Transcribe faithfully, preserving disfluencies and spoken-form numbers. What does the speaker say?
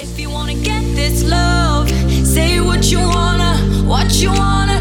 If you wanna get this love, say what you wanna, what you wanna.